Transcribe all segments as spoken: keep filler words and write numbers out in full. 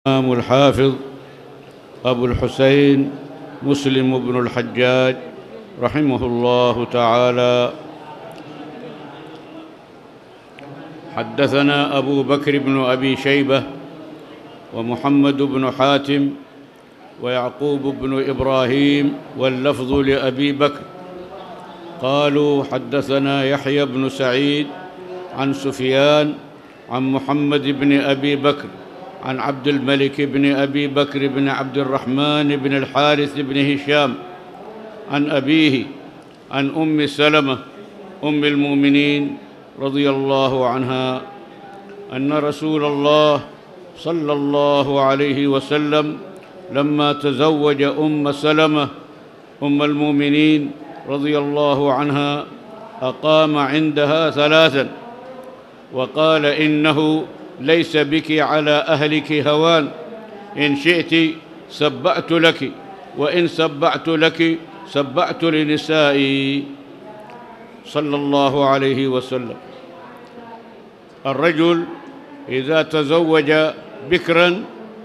الإمام الحافظ أبو الحسين مسلم بن الحجاج رحمه الله تعالى حدثنا أبو بكر بن أبي شيبة ومحمد بن حاتم ويعقوب بن إبراهيم واللفظ لأبي بكر قالوا حدثنا يحيى بن سعيد عن سفيان عن محمد بن أبي بكر عن عبد الملك بن أبي بكر بن عبد الرحمن بن الحارث بن هشام عن أبيه عن أم سلمة أم المؤمنين رضي الله عنها أن رسول الله صلى الله عليه وسلم لما تزوج أم سلمة أم المؤمنين رضي الله عنها أقام عندها ثلاثا وقال إنه ليس بك على أهلك هوان، إن شئت سبعت لك وإن سبعت لك سبعت لنسائي صلى الله عليه وسلم. الرجل إذا تزوج بكرا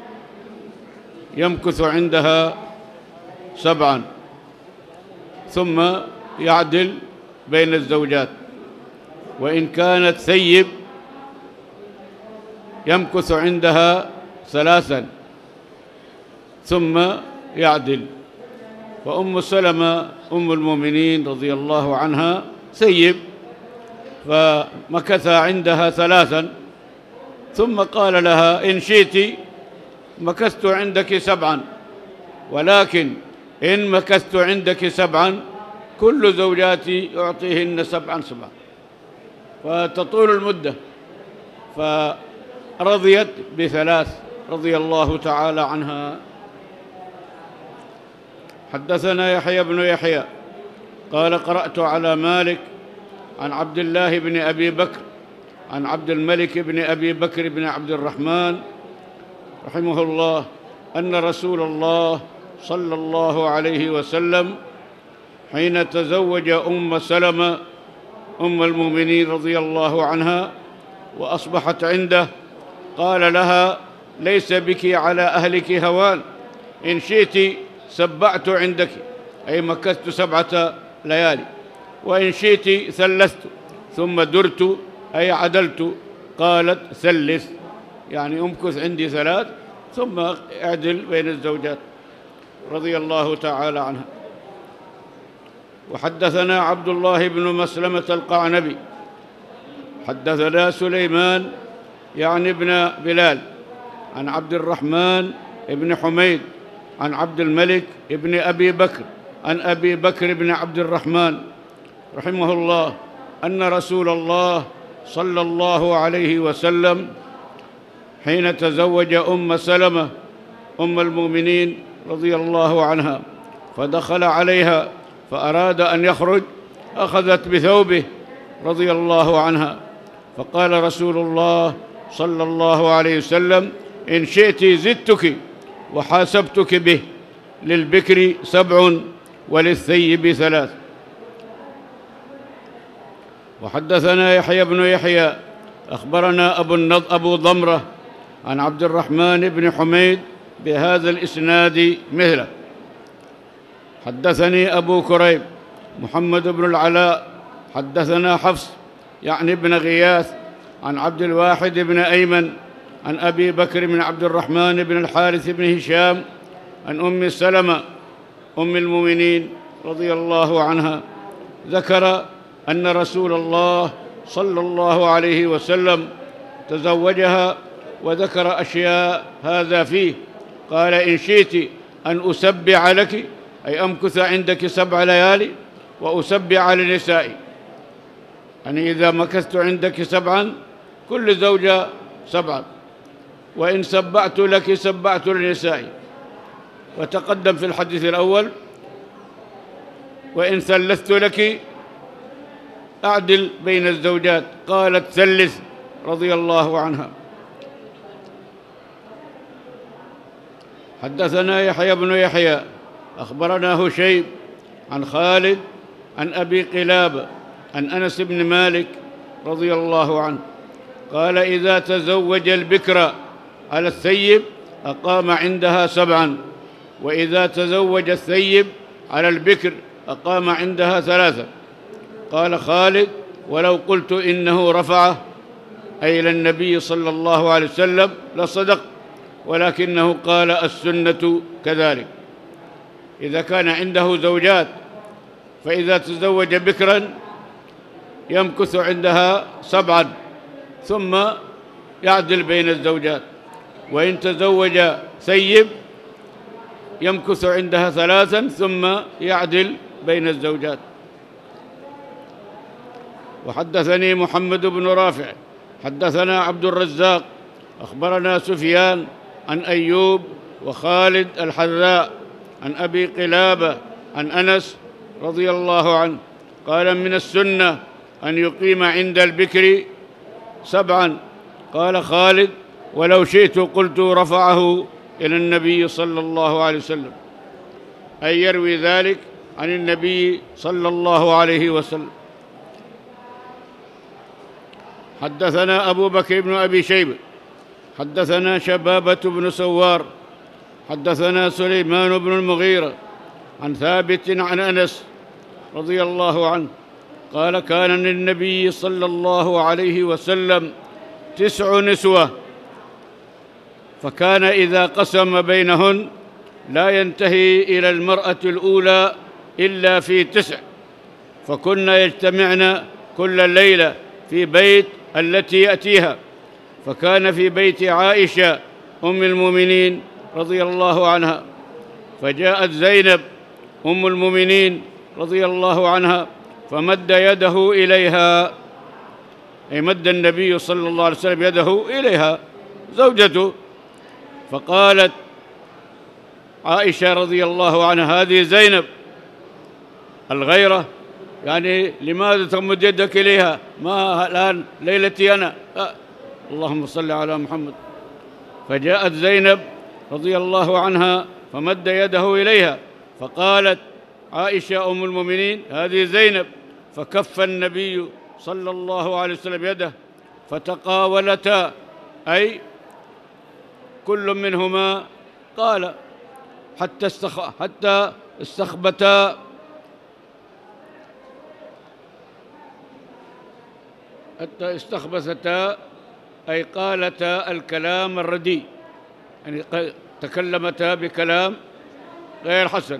يمكث عندها سبعا ثم يعدل بين الزوجات، وإن كانت ثيب يمكث عندها ثلاثا ثم يعدل. وأم سلمة أم المؤمنين رضي الله عنها ثيب فمكث عندها ثلاثا ثم قال لها إن شئت مكثت عندك سبعا، ولكن إن مكثت عندك سبعا كل زوجاتي أعطيهن سبعا سبعا، فتطول المدة. فرضيت بثلاث رضي الله تعالى عنها. حدثنا يحيى بن يحيى قال قرأت على مالك عن عبد الله بن أبي بكر عن عبد الملك بن أبي بكر بن عبد الرحمن رحمه الله أن رسول الله صلى الله عليه وسلم حين تزوج أم سلمة أم المؤمنين رضي الله عنها وأصبحت عنده قال لها ليس بك على أهلك هوان، إن شئت سبعت عندك، أي مكثت سبعة ليالي، وإن شئت ثلثت ثم درت أي عدلت. قالت ثلث يعني أمكث عندي ثلاث ثم اعدل بين الزوجات رضي الله تعالى عنها. وحدثنا عبد الله بن مسلمة القعنبي حدثنا سليمان يعني ابن بلال عن عبد الرحمن بن حميد عن عبد الملك بن أبي بكر عن أبي بكر بن عبد الرحمن رحمه الله أن رسول الله صلى الله عليه وسلم حين تزوج أم سلمة أم المؤمنين رضي الله عنها فدخل عليها فأراد أن يخرج أخذت بثوبه رضي الله عنها، فقال رسول الله صلى الله عليه وسلم إن شئت زدتك وحاسبتك به، للبكر سبع وللثيب ثلاث. وحدثنا يحيى بن يحيى أخبرنا أبو, النض أبو ضمرة عن عبد الرحمن بن حميد بهذا الإسناد مثله. حدثني أبو كريب محمد بن العلاء حدثنا حفص يعني ابن غياث عن عبد الواحد بن أيمن عن أبي بكر بن عبد الرحمن بن الحارث بن هشام عن أم سلمة أم المؤمنين رضي الله عنها ذكر أن رسول الله صلى الله عليه وسلم تزوجها وذكر أشياء هذا فيه. قال إن شئت أن أسبع لك أي أمكث عندك سبع ليالي وأسبع لنسائي، يعني إذا مكثت عندك سبعا كل زوجة سبعا، وإن سبعت لك سبعت لنسائي. وتقدم في الحديث الأول وإن ثلثت لك أعدل بين الزوجات، قالت ثلث رضي الله عنها. حدثنا يحيى بن يحيى أخبرنا هشيم عن خالد عن أبي قلابة عن أنس بن مالك رضي الله عنه قال إذا تزوج البكر على الثيب أقام عندها سبعا، وإذا تزوج الثيب على البكر أقام عندها ثلاثة. قال خالد: ولو قلت إنه رفعه أي إلى النبي صلى الله عليه وسلم لصدق، ولكنه قال السنة كذلك. إذا كان عنده زوجات فإذا تزوج بكرا يمكث عندها سبعا ثم يعدل بين الزوجات، وإن تزوج ثيب يمكث عندها ثلاثا ثم يعدل بين الزوجات. وحدثني محمد بن رافع حدثنا عبد الرزاق أخبرنا سفيان عن أيوب وخالد الحذاء عن أبي قلابة عن أنس رضي الله عنه قال: من السنة أن يقيم عند البكر سبعا. قال خالد: ولو شئت قلت رفعه إلى النبي صلى الله عليه وسلم، أي يروي ذلك عن النبي صلى الله عليه وسلم. حدثنا أبو بكر بن أبي شيبة حدثنا شبابة بن سوار حدثنا سليمان بن المغيرة عن ثابت عن أنس رضي الله عنه قال: كان للنبي صلى الله عليه وسلم تسع نسوة، فكان إذا قسم بينهن لا ينتهي إلى المرأة الأولى إلا في تسع، فكن يجتمعن كل ليلة في بيت التي يأتيها. فكان في بيت عائشة أم المؤمنين رضي الله عنها، فجاءت زينب أم المؤمنين رضي الله عنها فمد يده إليها، أي مد النبي صلى الله عليه وسلم يده إليها زوجته، فقالت عائشة رضي الله عنها: هذه زينب. الغيرة يعني لماذا تمد يدك إليها؟ ما الآن ليلتي أنا. أه. اللهم صل على محمد. فجاءت زينب رضي الله عنها فمد يده إليها، فقالت عائشة أم المؤمنين: هذه زينب. فكف النبي صلى الله عليه وسلم يده، فتقاولتا، أي كل منهما قال حتى استخ... حتى استخبتا حتى استخبثتا، أي قالتا الكلام الرديء، يعني تكلمتا بكلام غير حسن.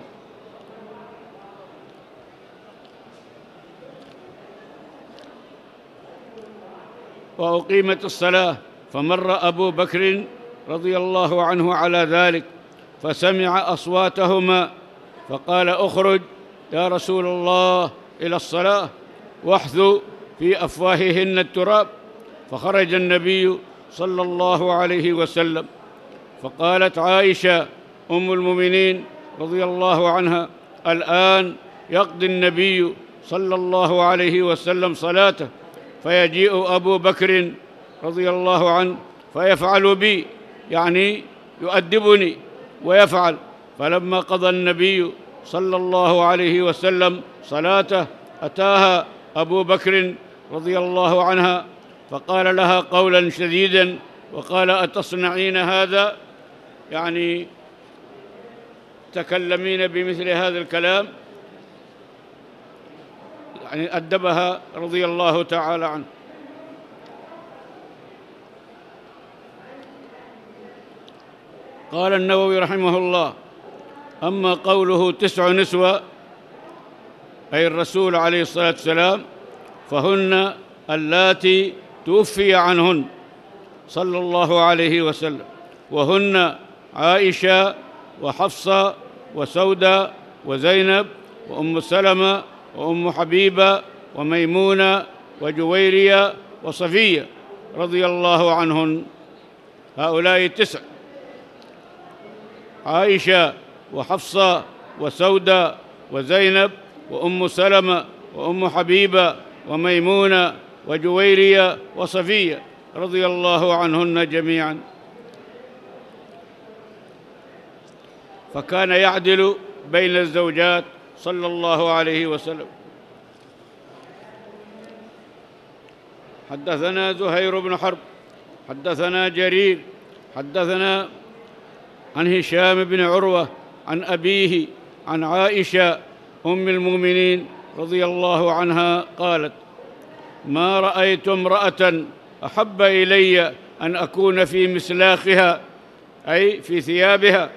وأقيمت الصلاة، فمر أبو بكر رضي الله عنه على ذلك فسمع أصواتهما فقال: اخرج يا رسول الله إلى الصلاة واحثوا في أفواههن التراب. فخرج النبي صلى الله عليه وسلم، فقالت عائشة أم المؤمنين رضي الله عنها: الآن يقضي النبي صلى الله عليه وسلم صلاته، فيجيء أبو بكر رضي الله عنه فيفعل بي، يعني يؤدبني ويفعل. فلما قضى النبي صلى الله عليه وسلم صلاته أتاها أبو بكر رضي الله عنها فقال لها قولا شديدا وقال: أتصنعين هذا؟ يعني تكلمين بمثل هذا الكلام، يعني أدبها رضي الله تعالى عنه. قال النووي رحمه الله: أما قوله تسع نسوة أي الرسول عليه الصلاة والسلام، فهن اللاتي توفي عنهن صلى الله عليه وسلم، وهن عائشة وحفصة وسودة وزينب وأم سلمة وأم حبيبة وميمونة وجويرية وصفية رضي الله عنهن. هؤلاء تسع: عائشة وحفصة وسودة وزينب وأم سلمة وأم حبيبة وميمونة وجويرية وصفية رضي الله عنهن جميعا. فكان يعدل بين الزوجات صلى الله عليه وسلم. حدثنا زهير بن حرب حدثنا جرير حدثنا عن هشام بن عروة عن أبيه عن عائشة أم المؤمنين رضي الله عنها قالت: ما رأيت امرأة أحب إلي أن أكون في مسلاخها، أي في ثيابها،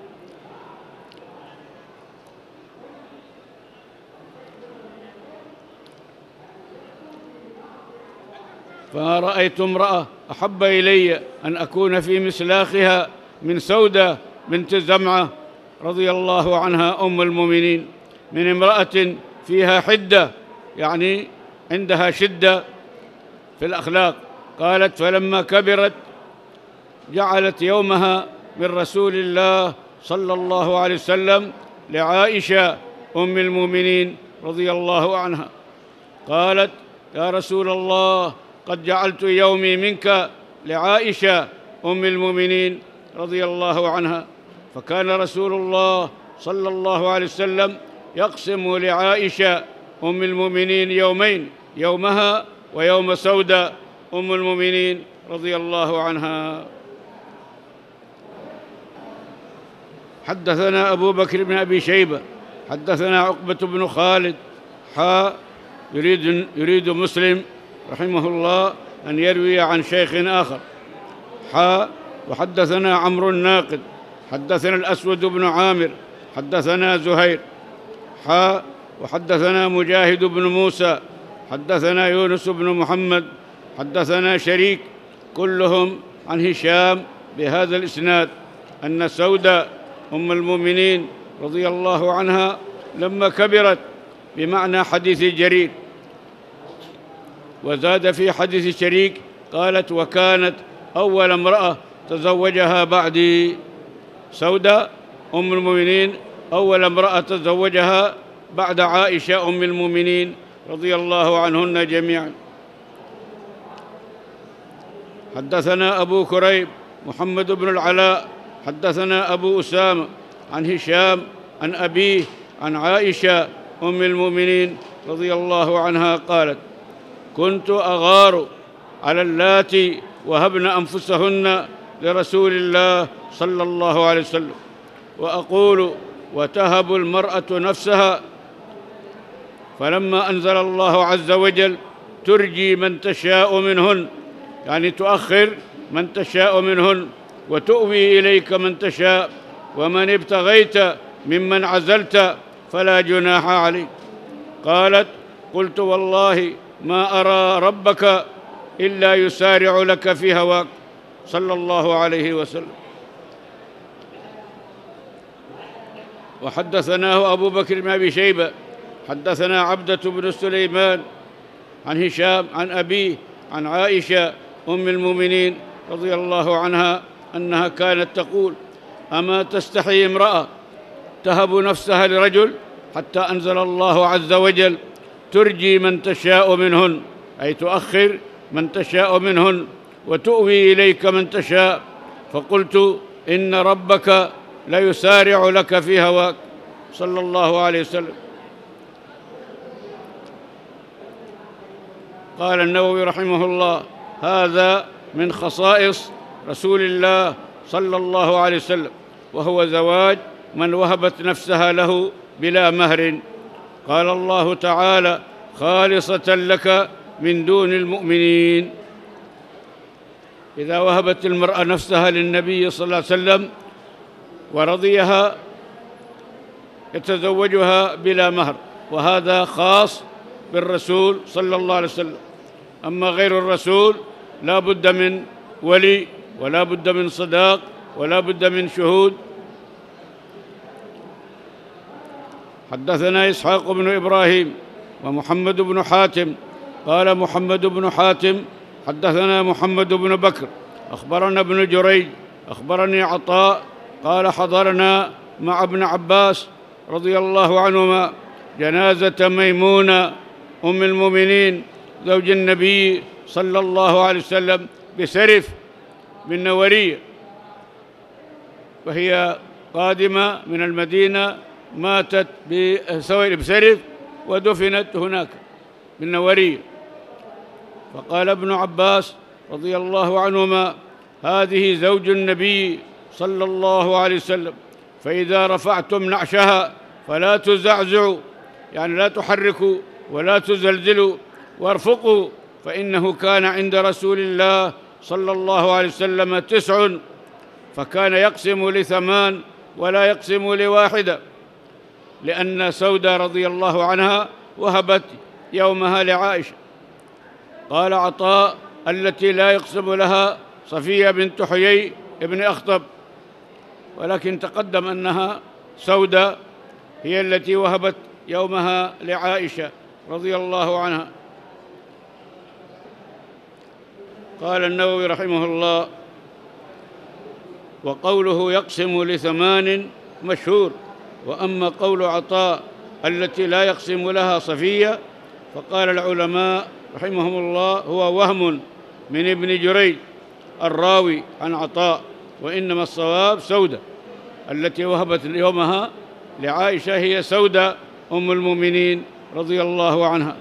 فما رأيت امرأة أحب إلي أن أكون في مسلاخها من سودة بنت زمعة رضي الله عنها أم المؤمنين من امرأة فيها حدة، يعني عندها شدة في الأخلاق. قالت: فلما كبرت جعلت يومها من رسول الله صلى الله عليه وسلم لعائشة أم المؤمنين رضي الله عنها. قالت: يا رسول الله، قد جعلت يومي منك لعائشة أم المؤمنين رضي الله عنها. فكان رسول الله صلى الله عليه وسلم يقسم لعائشة أم المؤمنين يومين، يومها ويوم سودة أم المؤمنين رضي الله عنها. حدثنا أبو بكر بن أبي شيبة حدثنا عقبة بن خالد حا يريد, يريد مسلم رحمه الله أن يروي عن شيخ آخر حا وحدثنا عمرو الناقد حدثنا الأسود بن عامر حدثنا زهير حا وحدثنا مجاهد بن موسى حدثنا يونس بن محمد حدثنا شريك كلهم عن هشام بهذا الإسناد أن سودة أم المؤمنين رضي الله عنها لما كبرت، بمعنى حديث جرير. وزاد في حديث شريك قالت: وكانت أول امرأة تزوجها بعدي. سودة أم المؤمنين أول امرأة تزوجها بعد عائشة أم المؤمنين رضي الله عنهن جميعا. حدثنا أبو كريب محمد بن العلاء حدثنا أبو أسامة عن هشام عن أبيه عن عائشة أم المؤمنين رضي الله عنها قالت: كنت أغار على اللاتي وهبن أنفسهن لرسول الله صلى الله عليه وسلم، وأقول: وتهب المرأة نفسها. فلما أنزل الله عز وجل: ترجي من تشاء منهن، يعني تؤخر من تشاء منهن، وتؤوي إليك من تشاء، ومن ابتغيت ممن عزلت فلا جناح عليك. قالت: قلت: والله ما أرى ربك إلا يسارع لك في هواك صلى الله عليه وسلم. وحدثناه أبو بكر بن أبي شيبة حدثنا عبدة بن سليمان عن هشام عن أبيه عن عائشة أم المؤمنين رضي الله عنها أنها كانت تقول: أما تستحي امرأة تهب نفسها لرجل، حتى أنزل الله عز وجل: ترجي من تشاء منهن، أي تؤخر من تشاء منهن، وتؤوي إليك من تشاء. فقلت: إن ربك ليسارع لك في هواك صلى الله عليه وسلم. قال النووي رحمه الله: هذا من خصائص رسول الله صلى الله عليه وسلم، وهو زواج من وهبت نفسها له بلا مهر. قال الله تعالى: خالصة لك من دون المؤمنين. إذا وهبت المرأة نفسها للنبي صلى الله عليه وسلم ورضيها يتزوجها بلا مهر، وهذا خاص بالرسول صلى الله عليه وسلم. أما غير الرسول لا بد من ولي، ولا بد من صداق، ولا بد من شهود. حدثنا إسحاق بن إبراهيم ومحمد بن حاتم قال محمد بن حاتم حدثنا محمد بن بكر أخبرنا ابن جريج أخبرني عطاء قال: حضرنا مع ابن عباس رضي الله عنهما جنازة ميمونة أم المؤمنين زوج النبي صلى الله عليه وسلم بسرف بالنورية، وهي قادمة من المدينة، ماتت بسرف ودفنت هناك بالنورية. فقال ابن عباس رضي الله عنهما: هذه زوج النبي صلى الله عليه وسلم: فإذا رفعتم نعشها فلا تزعزعوا، يعني لا تحركوا ولا تزلزلوا، وارفقوا، فإنه كان عند رسول الله صلى الله عليه وسلم تسع، فكان يقسم لثمان ولا يقسم لواحدة، لأن سودة رضي الله عنها وهبت يومها لعائشة. قال عطاء: التي لا يقسم لها صفية بنت حيي ابن أخطب، ولكن تقدم أنها سودة هي التي وهبت يومها لعائشة رضي الله عنها. قال النووي رحمه الله: وقوله يقسم لثمان مشهور، وأما قول عطاء التي لا يقسم لها صفية فقال العلماء رحمهم الله هو وهم من ابن جريج الراوي عن عطاء، وإنما الصواب سودة التي وهبت يومها لعائشة هي سودة أم المؤمنين رضي الله عنها.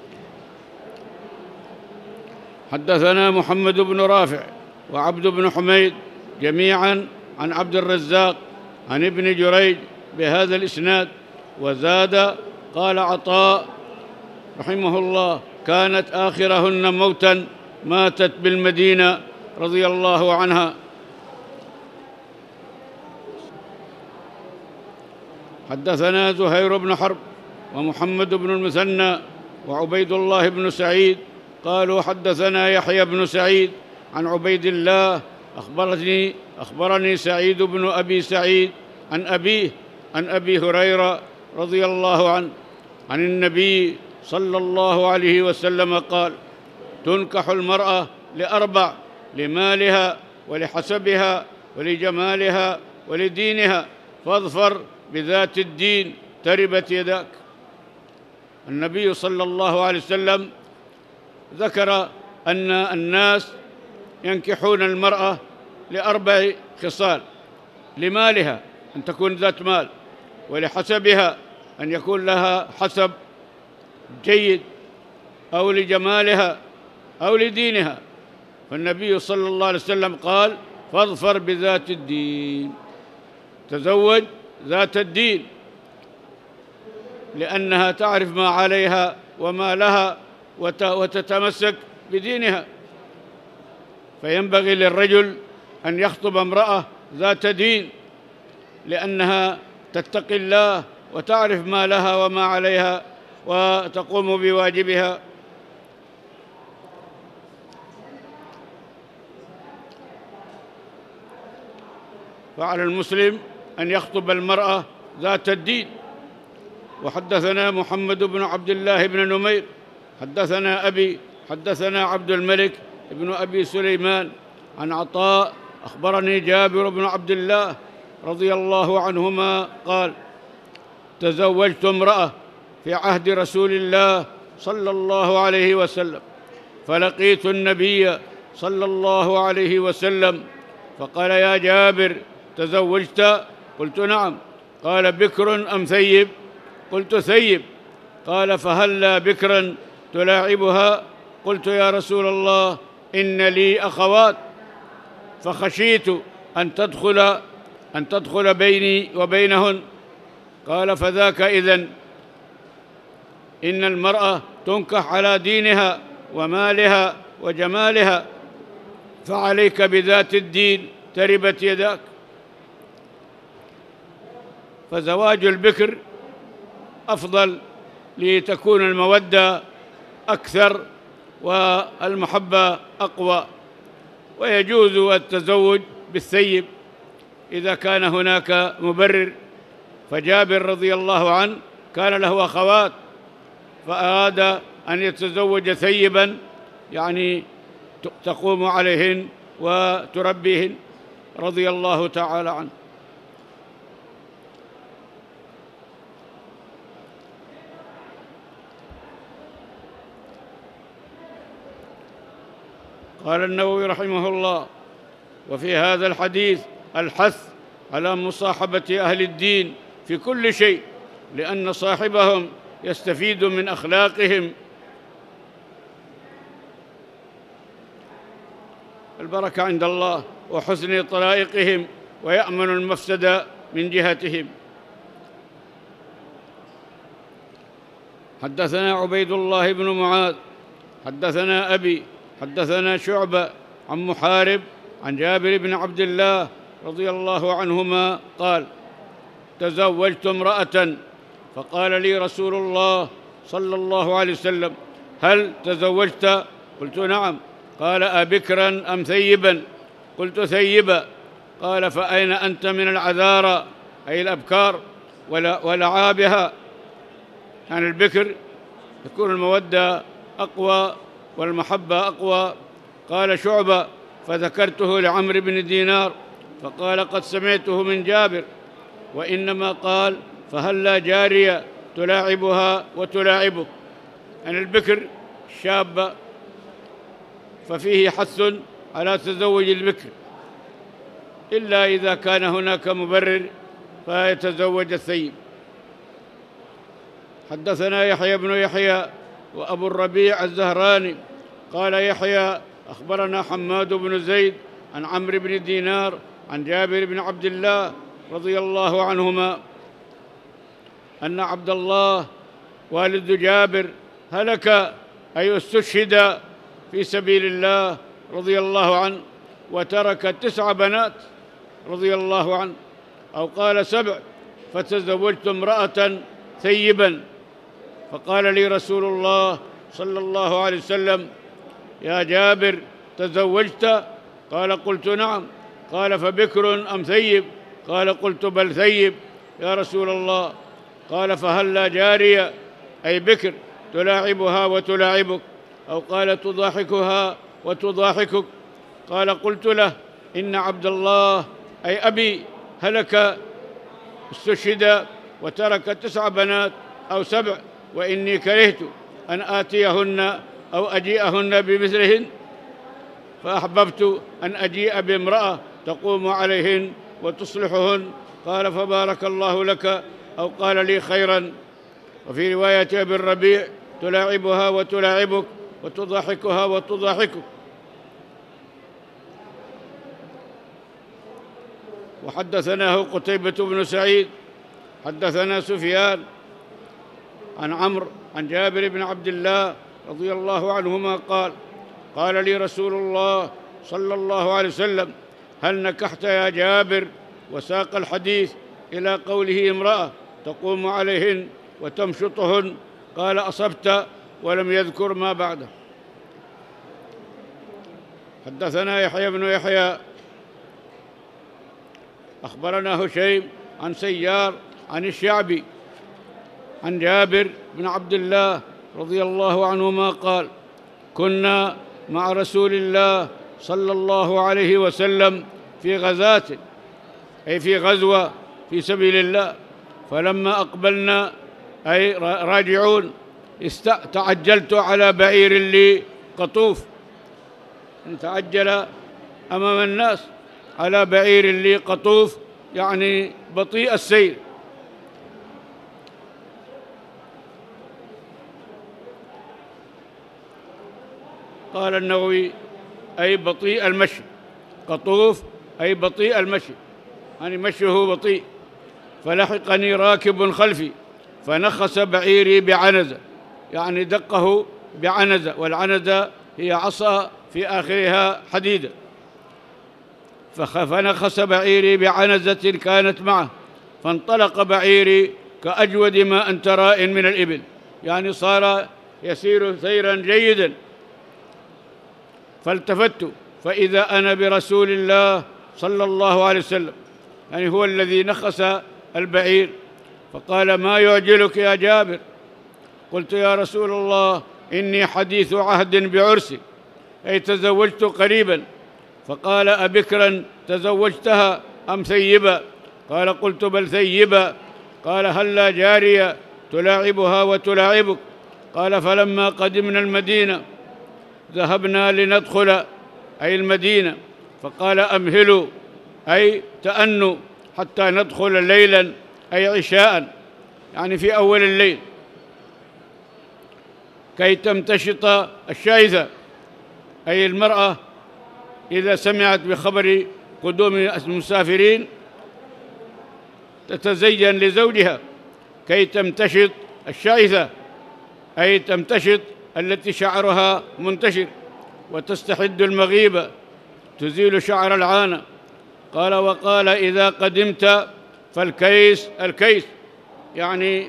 حدثنا محمد بن رافع وعبد بن حميد جميعا عن عبد الرزاق عن ابن جريج بهذا الإسناد، وزاد قال عطاء رحمه الله: كانت آخرهن موتا ماتت بالمدينة رضي الله عنها. حدثنا زهير بن حرب ومحمد بن المثنى وعبيد الله بن سعيد قالوا حدثنا يحيى بن سعيد عن عبيد الله أخبرني أخبرني سعيد بن أبي سعيد عن أبيه عن أبي هريرة رضي الله عنه عن النبي صلى الله عليه وسلم قال: تنكح المرأة لأربع: لمالها ولحسبها ولجمالها ولدينها، فاظفر بذات الدين تربت يداك. النبي صلى الله عليه وسلم ذكر أن الناس ينكحون المرأة لأربع خصال: لمالها أن تكون ذات مال، ولحسبها أن يكون لها حسب جيد، أو لجمالها أو لدينها. فالنبي صلى الله عليه وسلم قال: فاظفر بذات الدين، تزوج ذات الدين، لأنها تعرف ما عليها وما لها وتتمسك بدينها. فينبغي للرجل أن يخطب امرأة ذات دين، لأنها تتقي الله وتعرف ما لها وما عليها وتقوم بواجبها. فعلى المسلم أن يخطب المرأة ذات الدين. وحدثنا محمد بن عبد الله بن نمير حدثنا أبي حدثنا عبد الملك بن أبي سليمان عن عطاء أخبرني جابر بن عبد الله رضي الله عنهما قال: تزوجت امرأة في عهد رسول الله صلى الله عليه وسلم، فلقيت النبي صلى الله عليه وسلم فقال: يا جابر، تزوجت؟ قلت: نعم. قال: بكر أم ثيب؟ قلت: ثيب. قال: فهلا بكرا تلاعبها؟ قلت: يا رسول الله، إن لي أخوات، فخشيت أن تدخل أن تدخل بيني وبينهن. قال: فذاك إذن، إن المرأة تنكح على دينها ومالها وجمالها، فعليك بذات الدين تربت يداك. فزواج البكر أفضل لتكون المودة أكثر والمحبة أقوى، ويجوز التزوج بالثيب إذا كان هناك مبرر. فجابر رضي الله عنه كان له أخوات، فأراد أن يتزوج ثيبا، يعني تقوم عليهن وتربيهن رضي الله تعالى عنه. قال النووي رحمه الله: وفي هذا الحديث الحث على مصاحبة أهل الدين في كل شيء، لأن صاحبهم يستفيد من أخلاقهم. البركة عند الله وحسن طرائقهم ويأمن المفسد من جهتهم. حدثنا عبيد الله بن معاذ حدثنا أبي حدثنا شعبة عن محارب عن جابر بن عبد الله رضي الله عنهما قال: تزوجت امرأة فقال لي رسول الله صلى الله عليه وسلم: هل تزوجت؟ قلت: نعم. قال: أبكرا أم ثيبا؟ قلت: ثيبا. قال: فأين أنت من العذارى، أي الأبكار، ولعابها؟ يعني البكر تكون المودة أقوى والمحبة أقوى. قال شعبة: فذكرته لعمرو بن دينار فقال: قد سمعته من جابر، وإنما قال: فهلا جارية تلاعبها وتلاعبك. يعني البكر الشابة، ففيه حث على تزوج البكر، إلا إذا كان هناك مبرر فيتزوج الثيب. حدثنا يحيى بن يحيى وأبو الربيع الزهراني قال يحيى: أخبرنا حماد بن زيد عن عمرو بن دينار عن جابر بن عبد الله رضي الله عنهما أن عبد الله والد جابر هلك، أي استشهد في سبيل الله رضي الله عنه، وترك تسع بنات رضي الله عنه، أو قال سبع. فتزوجت امرأة ثيبا، فقال لي رسول الله صلى الله عليه وسلم: يا جابر تزوجت؟ قال: قلت: نعم. قال: فبكر أم ثيب؟ قال: قلت: بل ثيب يا رسول الله. قال: فهلا جارية، أي بكر، تلاعبها وتلاعبك، أو قال: تضاحكها وتضاحكك. قال: قلت له: إن عبد الله، أي أبي، هلك استشهد وترك تسع بنات أو سبع، وإني كرهت أن آتيهن أو أجيئهن بمثلهن، فأحببت أن أجيء بامرأة تقوم عليهن وتصلحهن. قال: فبارك الله لك، أو قال لي: خيرا. وفي رواية أبي الربيع: تلاعبها وتلاعبك وتضاحكها وتضاحكك. وحدثناه قتيبة بن سعيد حدثنا سفيان عن عمرو عن جابر بن عبد الله رضي الله عنهما قال: قال لي رسول الله صلى الله عليه وسلم: هل نكحت يا جابر؟ وساق الحديث إلى قوله: امرأة تقوم عليهن وتمشطهن. قال: أصبت، ولم يذكر ما بعده. حدثنا يحيى بن يحيى أخبرنا هشيم عن سيار عن الشعبي عن جابر بن عبد الله رضي الله عنهما قال: كنا مع رسول الله صلى الله عليه وسلم في غزاة، أي في غزوة في سبيل الله، فلما أقبلنا، أي راجعون، تعجلت على بعير لي قطوف، تعجل أمام الناس على بعير لي قطوف، يعني بطيء السير. قال النووي: أي بطيء المشي، قطوف أي بطيء المشي، يعني مشيه بطيء. فلحقني راكب خلفي فنخس بعيري بعنزة، يعني دقه بعنزة، والعنزة هي عصا في آخرها حديدة. فنخس بعيري بعنزة كانت معه، فانطلق بعيري كأجود ما أنت راء من الإبل، يعني صار يسير سيرا جيدا. فالتفت فإذا أنا برسول الله صلى الله عليه وسلم، يعني هو الذي نخس البعير. فقال: ما يعجلك يا جابر؟ قلت: يا رسول الله، إني حديث عهد بعرسي، أي تزوجت قريبا. فقال: أبكرا تزوجتها أم ثيبا؟ قال: قلت: بل ثيبا. قال: هلا جارية تلاعبها وتلاعبك. قال: فلما قدمنا المدينة ذهبنا لندخل، أي المدينة، فقال: أمهلوا، أي تأنوا، حتى ندخل ليلا، أي عشاء، يعني في أول الليل، كي تمتشط الشائثة، أي المرأة إذا سمعت بخبر قدوم المسافرين تتزين لزوجها كي تمتشط الشعثة، أي تمتشط التي شعرها منتشر، وتستحد المغيبة، تزيل شعر العانة. قال: وقال: إذا قدمت فالكيس الكيس، يعني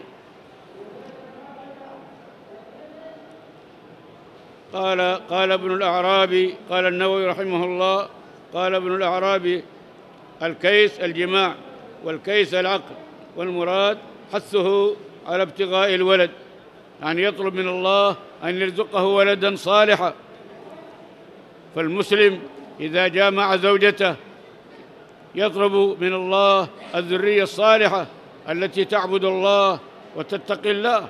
قال قال ابن الأعرابي، قال النووي رحمه الله، قال ابن الأعرابي: الكيس الجماع، والكيس العقل، والمراد حثه على ابتغاء الولد، يعني يطلب من الله أن يرزقه ولدا صالحا. فالمسلم إذا جامع زوجته يطلب من الله الذرية الصالحة التي تعبد الله وتتقي الله.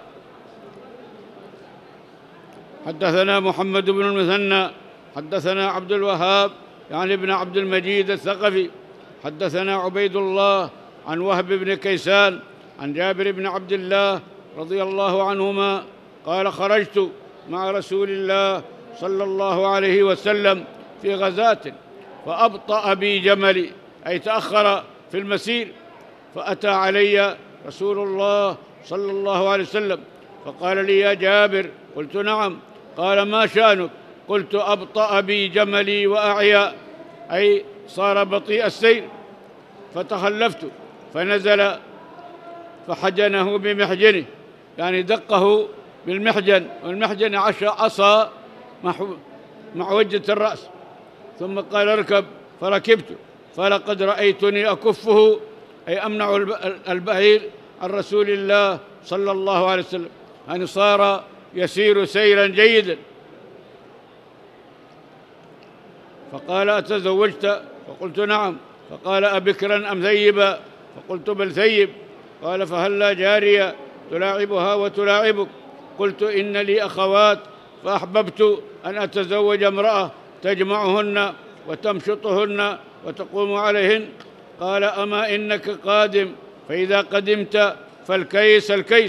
حدثنا محمد بن المثنى حدثنا عبد الوهاب يعني ابن عبد المجيد الثقفي حدثنا عبيد الله عن وهب بن كيسان عن جابر بن عبد الله رضي الله عنهما قال: خرجت مع رسول الله صلى الله عليه وسلم في غزاة فأبطأ بي جملي، أي تأخر في المسير، فأتى علي رسول الله صلى الله عليه وسلم فقال لي: يا جابر. قلت: نعم. قال: ما شأنك؟ قلت: أبطأ بي جملي وأعيا، أي صار بطيء السير، فتخلفت، فنزل فحجنه بمحجنه، يعني دقه بالمحجن، والمحجن عصا معوجة الرأس، ثم قال: اركب، فركبت، فلقد رأيتني أكفه، أي أمنع البعير عن رسول الله صلى الله عليه وسلم، يعني صار يسير سيرا جيدا. فقال: أتزوجت؟ فقلت: نعم. فقال: أبكرا أم ثيبا؟ فقلت: بل ثيب. قال: فهلا جارية تلاعبها وتلاعبك؟ قلت: إن لي أخوات، فأحببت أن أتزوج امرأة تجمعهن وتمشطهن وتقوم عليهن. قال: أما إنك قادم، فإذا قدمت فالكيس الكيس،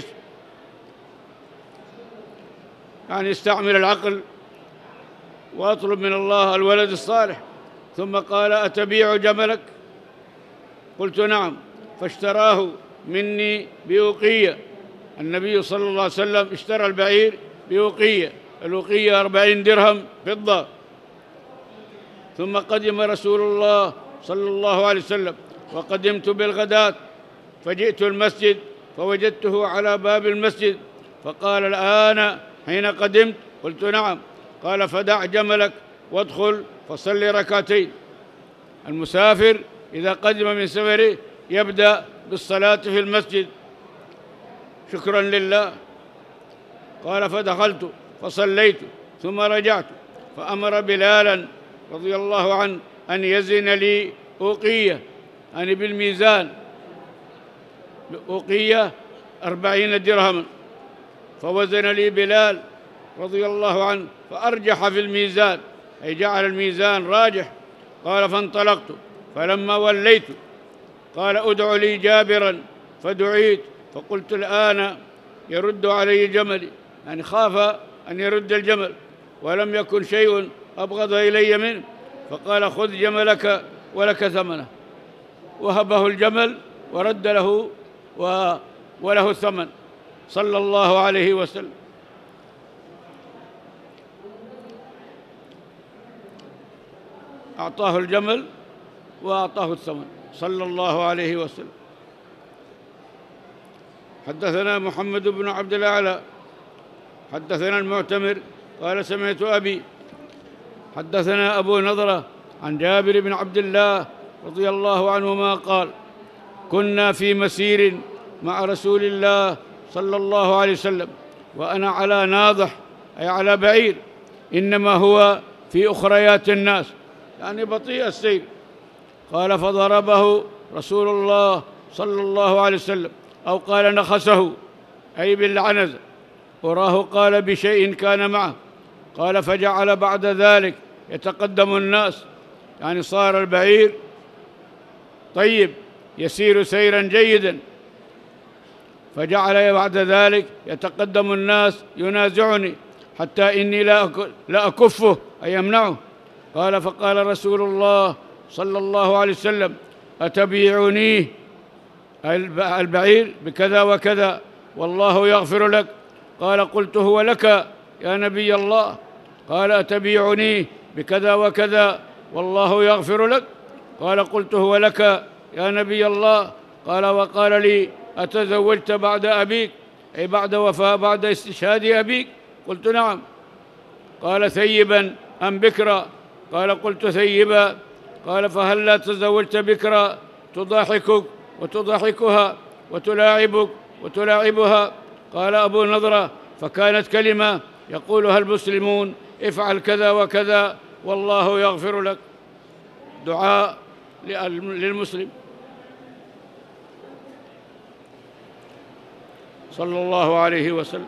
يعني استعمل العقل وأطلب من الله الولد الصالح. ثم قال: أتبيع جملك؟ قلت: نعم. فاشتراه مني بأوقية. النبي صلى الله عليه وسلم اشترى البعير بأوقية، الأوقية أربعين درهم فضة. ثم قدم رسول الله صلى الله عليه وسلم، وقدمت بالغداة، فجئت المسجد فوجدته على باب المسجد، فقال: الآن حين قدمت؟ قلت: نعم. قال: فدع جملك وادخل فصل ركعتين. المسافر إذا قدم من سفره يبدأ بالصلاة في المسجد شكرا لله. قال: فدخلت فصليت ثم رجعت، فأمر بلالا رضي الله عنه أن يزن لي أوقية، يعني بالميزان، أوقية أربعين درهما. فوزن لي بلال رضي الله عنه فأرجح في الميزان، أي جعل الميزان راجح. قال: فانطلقت، فلما وليت قال: ادع لي جابرا، فدعيت، فقلت: الآن يرد علي جملي، يعني خاف أن يرد الجمل، ولم يكن شيء أبغض إلي منه. فقال: خذ جملك ولك ثمنه. وهبه الجمل ورد له وله الثمن صلى الله عليه وسلم. أعطاه الجمل وأعطاه الثمن صلى الله عليه وسلم. حدثنا محمد بن عبد الأعلى حدثنا المعتمر قال: سمعت أبي حدثنا أبو نضرة عن جابر بن عبد الله رضي الله عنهما قال: كنا في مسير مع رسول الله صلى الله عليه وسلم، وأنا على ناضح، أي على بعير، إنما هو في أخريات الناس، يعني بطيء السير. قال: فضربه رسول الله صلى الله عليه وسلم، أو قال نخسه، أي بالعنزة. وراه قال بشيء كان معه. قال: فجعل بعد ذلك يتقدم الناس، يعني صار البعير طيب يسير سيرا جيدا، فجعل بعد ذلك يتقدم الناس ينازعني حتى إني لا أكفه، أي أمنعه. قال: فقال رسول الله صلى الله عليه وسلم: أتبيعونيه، البعير بكذا وكذا والله يغفر لك. قال قلت هو لك يا نبي الله. قال أتبيعني بكذا وكذا والله يغفر لك؟ قال قلت هو لك يا نبي الله. قال وقال لي أتزوجت بعد أبيك، أي بعد وفاة بعد استشهاد أبيك؟ قلت نعم. قال ثيبا أم بكرا؟ قال قلت ثيبا. قال فهل لا تزوجت بكرا تضاحكك وتضحكها وتلاعبك وتلاعبها؟ قال أبو نضرة فكانت كلمة يقولها المسلمون افعل كذا وكذا والله يغفر لك، دعاء للمسلم. صلى الله عليه وسلم.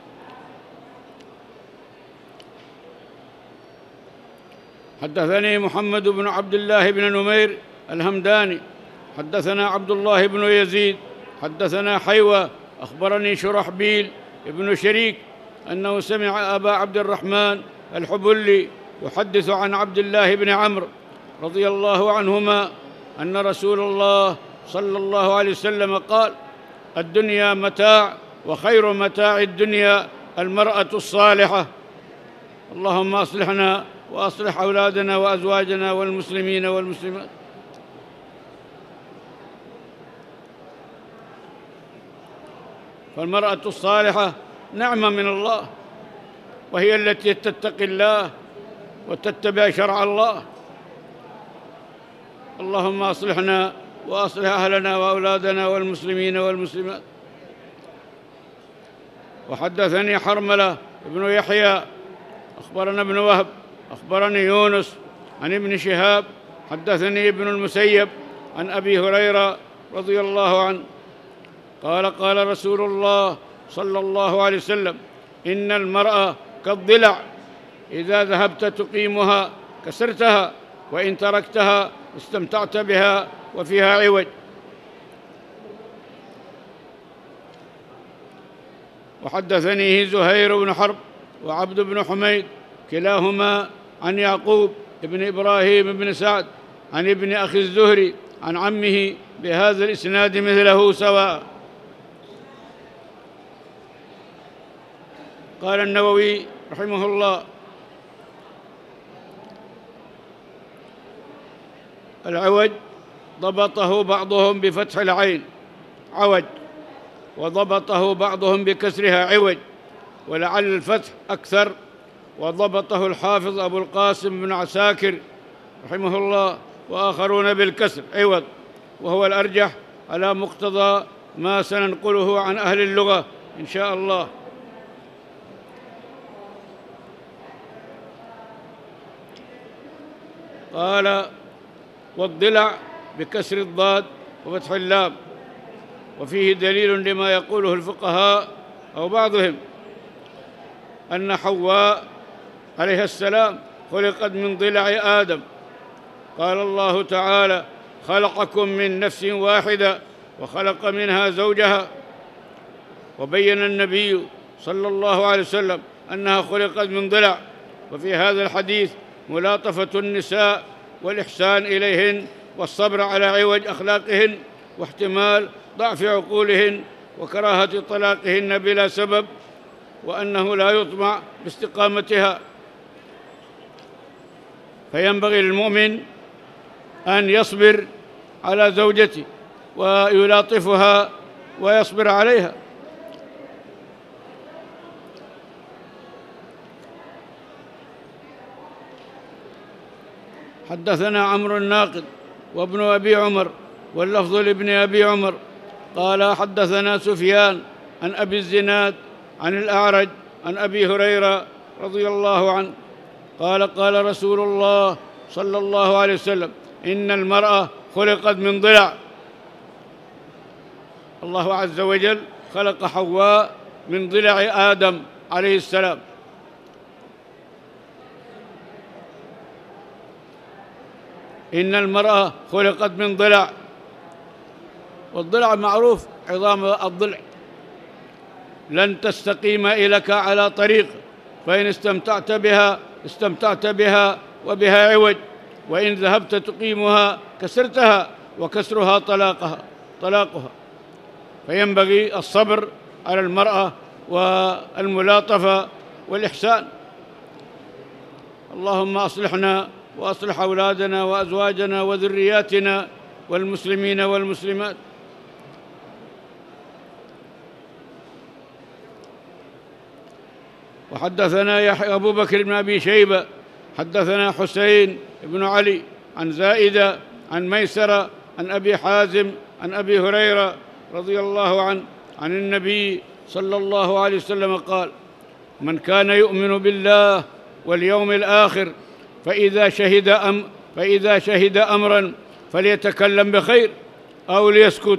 حدثني محمد بن عبد الله بن نمير الهمداني حدثنا عبد الله بن يزيد حدثنا حيوة أخبرني شرحبيل ابن شريك أنه سمع أبا عبد الرحمن الحبلي يحدث عن عبد الله بن عمرو رضي الله عنهما أن رسول الله صلى الله عليه وسلم قال: الدنيا متاع وخير متاع الدنيا المرأة الصالحة. اللهم أصلحنا وأصلح أولادنا وأزواجنا والمسلمين والمسلمات. فالمرأة الصالحة نعمة من الله، وهي التي تتقي الله وتتبع شرع الله. اللهم أصلحنا وأصلح أهلنا وأولادنا والمسلمين والمسلمات. وحدثني حرملة بن يحيى أخبرنا ابن وهب أخبرني يونس عن ابن شهاب حدثني ابن المسيب عن أبي هريرة رضي الله عنه قال: قال رسول الله صلى الله عليه وسلم: إن المرأة كالضلع، إذا ذهبت تقيمها كسرتها، وإن تركتها استمتعت بها وفيها عوج. وحدثنيه زهير بن حرب وعبد بن حميد كلاهما عن يعقوب بن إبراهيم بن سعد عن ابن أخي الزهري عن عمه بهذا الإسناد مثله سواء. قال النووي رحمه الله: العوج ضبطه بعضهم بفتح العين عوج، وضبطه بعضهم بكسرها عوج، ولعل الفتح أكثر، وضبطه الحافظ أبو القاسم بن عساكر رحمه الله وآخرون بالكسر عوض، وهو الأرجح على مقتضى ما سننقله عن أهل اللغة إن شاء الله. قال: والضلع بكسر الضاد وفتح اللام، وفيه دليل لما يقوله الفقهاء أو بعضهم أن حواء عليها السلام خلقت من ضلع آدم. قال الله تعالى: خلقكم من نفس واحدة وخلق منها زوجها. وبين النبي صلى الله عليه وسلم أنها خلقت من ضلع. وفي هذا الحديث ملاطفة النساء والإحسان إليهن والصبر على عوج أخلاقهن واحتمال ضعف عقولهن وكراهة طلاقهن بلا سبب، وأنه لا يطمع باستقامتها. فينبغي للمؤمن أن يصبر على زوجته ويلاطفها ويصبر عليها. حدثنا عمرو الناقد وابن أبي عمر واللفظ لابن أبي عمر قال: حدثنا سفيان عن أبي الزناد عن الأعرج عن أبي هريرة رضي الله عنه قال: قال رسول الله صلى الله عليه وسلم: إن المرأة خلقت من ضلع. الله عز وجل خلق حواء من ضلع آدم عليه السلام. إن المرأة خلقت من ضلع، والضلع معروف عظام الضلع، لن تستقيم إليك على طريق، فإن استمتعت بها استمتعت بها وبها عوج، وإن ذهبت تقيمها كسرتها، وكسرها طلاقها طلاقها فينبغي الصبر على المرأة والملاطفة والإحسان. اللهم أصلحنا وأصلح أولادنا وأزواجنا وذرياتنا والمسلمين والمسلمات. وحدثنا يحيى أبو بكر بن أبي شيبة حدثنا حسين بن علي عن زائدة عن ميسرة عن أبي حازم عن أبي هريرة رضي الله عنه عن النبي صلى الله عليه وسلم قال: من كان يؤمن بالله واليوم الآخر فإذا شهد أم فإذا شهد أمرا فليتكلم بخير أو ليسكت.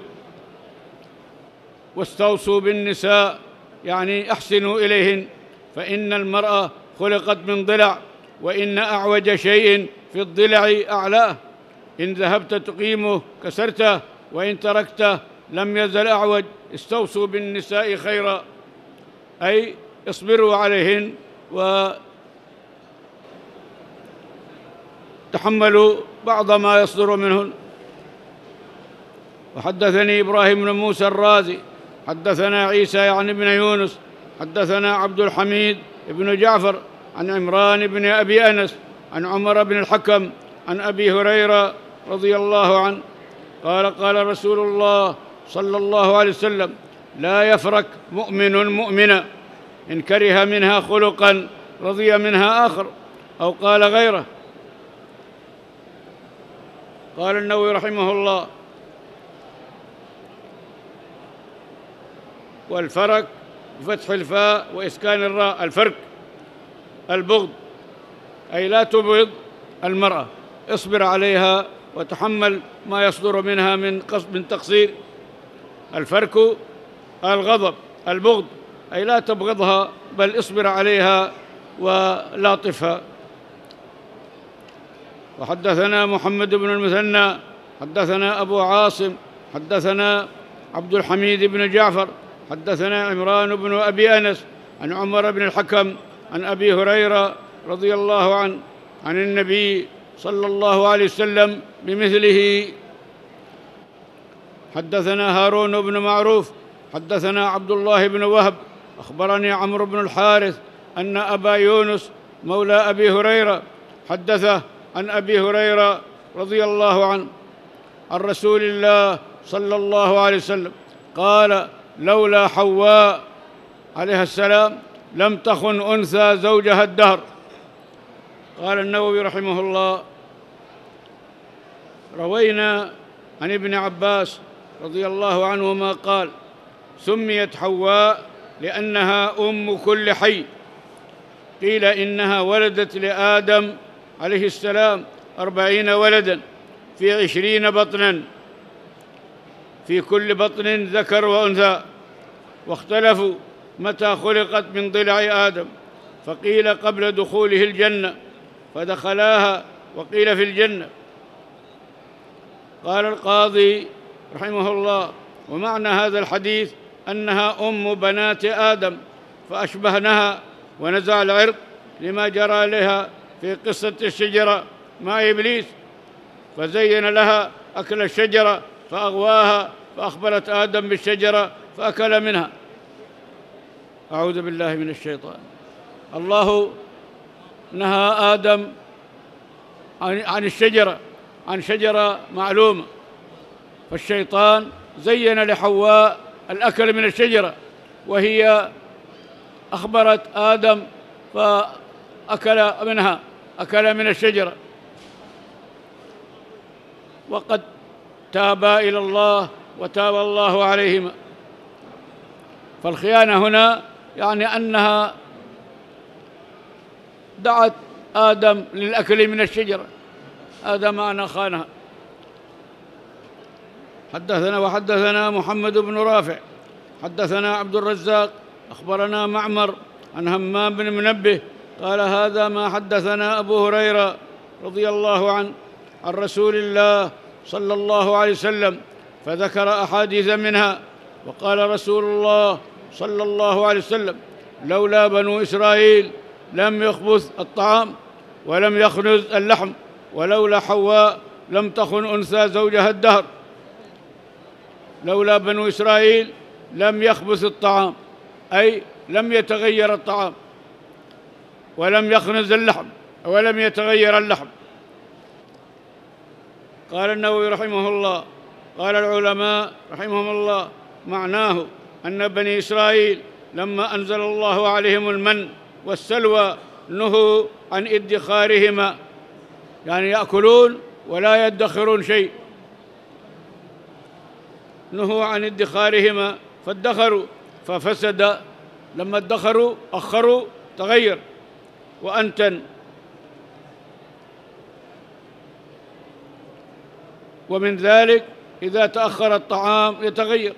واستوصوا بالنساء يعني أحسنوا إليهن، فإن المرأة خلقت من ضلع، وإن أعوج شيء في الضلع أعلاه، إن ذهبت تقيمه كسرته، وإن تركته لم يزل أعوج. استوصوا بالنساء خيرا، أي اصبروا عليهن وتحملوا بعض ما يصدر منهن. وحدثني إبراهيم بن موسى الرازي حدثنا عيسى يعني بن يونس حدثنا عبد الحميد بن جعفر عن عمران بن أبي أنس عن عمر بن الحكم عن أبي هريرة رضي الله عنه قال: قال رسول الله صلى الله عليه وسلم: لا يفرك مؤمن مؤمنا إن كره منها خلقا رضي منها آخر، أو قال غيره. قال النووي رحمه الله: والفرك بفتح الفاء وإسكان الراء، الفرك البغض، أي لا تبغض المرأة، اصبر عليها وتحمل ما يصدر منها من قصد من تقصير. الفرك الغضب، البغض أي لا تبغضها بل اصبر عليها ولاطفها. وحدثنا محمد بن المثنى حدثنا أبو عاصم حدثنا عبد الحميد بن جعفر حدثنا عمران بن أبي أنس عن عمر بن الحكم عن أبي هريرة رضي الله عنه عن النبي صلى الله عليه وسلم بمثله. حدثنا هارون بن معروف حدثنا عبد الله بن وهب أخبرني عمرو بن الحارث أن أبا يونس مولى أبي هريرة حدثه عن أبي هريرة رضي الله عنه عن رسول الله صلى الله عليه وسلم قال: لولا حواء عليها السلام لم تخن أنثى زوجها الدهر. قال النووي رحمه الله: روينا عن ابن عباس رضي الله عنهما قال: سميت حواء لأنها أم كل حي. قيل إنها ولدت لآدم عليه السلام أربعين ولداً في عشرين بطناً، في كل بطن ذكر وأنثى. واختلفوا متى خلقت من ضلع آدم، فقيل قبل دخوله الجنة فدخلاها، وقيل في الجنة. قال القاضي رحمه الله: ومعنى هذا الحديث أنها أم بنات آدم فأشبهنها، ونزع العرق لما جرى لها في قصة الشجرة مع إبليس، فزين لها أكل الشجرة فأغواها، فأخبرت آدم بالشجرة فأكل منها. أعوذ بالله من الشيطان. الله نهى آدم عن الشجرة، عن شجرة معلومة، فالشيطان زين لحواء الأكل من الشجرة، وهي أخبرت آدم فأكل منها، أكل من الشجرة. وقد تابا إلى الله وتاب الله عليهما. فالخيانة هنا يعني أنها دعت آدم للأكل من الشجرة، هذا معنى خانها. حدثنا وحدثنا محمد بن رافع حدثنا عبد الرزاق أخبرنا معمر عن همام بن منبه قال: هذا ما حدثنا أبو هريرة رضي الله عنه عن رسول الله صلى الله عليه وسلم، فذكر أحاديث منها. وقال رسول الله صلى الله عليه وسلم: لولا بنو إسرائيل لم يخبث الطعام ولم يخنز اللحم، ولولا حواء لم تخن أنثى زوجها الدهر. لولا بنو إسرائيل لم يخبث الطعام، أي لم يتغير الطعام، ولم يخنز اللحم، ولم يتغير اللحم. قال النووي رحمه الله، قال العلماء رحمهم الله: معناه أن بني إسرائيل لما أنزل الله عليهم المن والسلوى نهوا عن ادخارهما، يعني يأكلون ولا يدخرون شيء، نهوا عن ادخارهما فادخروا ففسد، لما ادخروا أخروا تغير وأنتن. ومن ذلك إذا تأخر الطعام يتغير.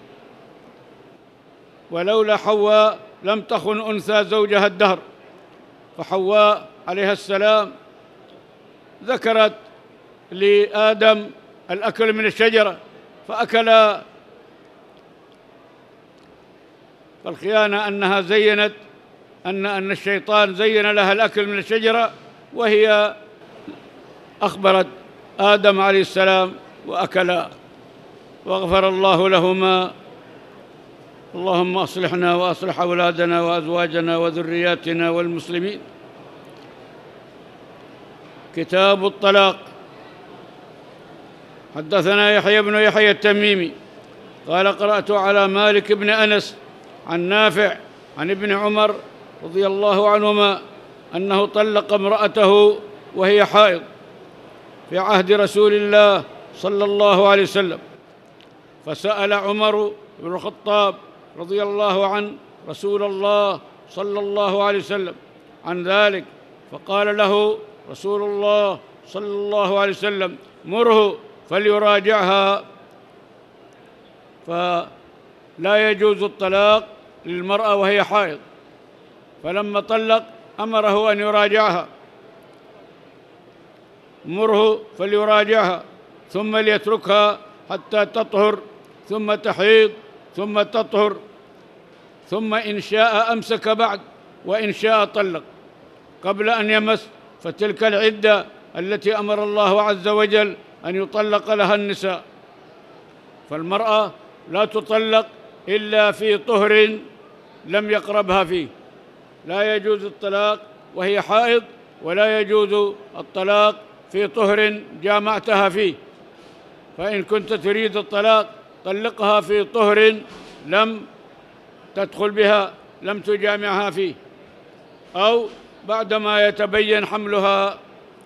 ولولا حواء لم تخن أنثى زوجها الدهر، فحواء عليها السلام ذكرت لآدم الأكل من الشجرة فأكلا، فالخيانة أنها زينت أن أن الشيطان زين لها الأكل من الشجرة، وهي أخبرت آدم عليه السلام وأكلا، وغفر الله لهما. اللهم أصلحنا وأصلح أولادنا وأزواجنا وذرياتنا والمسلمين. كتاب الطلاق. حدثنا يحيى بن يحيى التميمي قال: قرأت على مالك بن أنس عن نافع عن ابن عمر رضي الله عنهما أنه طلق امرأته وهي حائض في عهد رسول الله صلى الله عليه وسلم، فسأل عمر بن الخطاب رضي الله عنه رسول الله صلى الله عليه وسلم عن ذلك، فقال له رسول الله صلى الله عليه وسلم: مره فليراجعها. فلا يجوز الطلاق للمرأة وهي حائض، فلما طلق أمره أن يراجعها، مره فليراجعها ثم ليتركها حتى تطهر ثم تحيض ثم تطهر، ثم إن شاء أمسك بعد وإن شاء طلق قبل أن يمس، فتلك العدة التي أمر الله عز وجل أن يطلق لها النساء. فالمرأة لا تطلق إلا في طهر لم يقربها فيه، لا يجوز الطلاق وهي حائض، ولا يجوز الطلاق في طهر جامعتها فيه. فإن كنت تريد الطلاق طلقها في طهر لم تدخل بها، لم تجامعها فيه، أو بعدما يتبين حملها،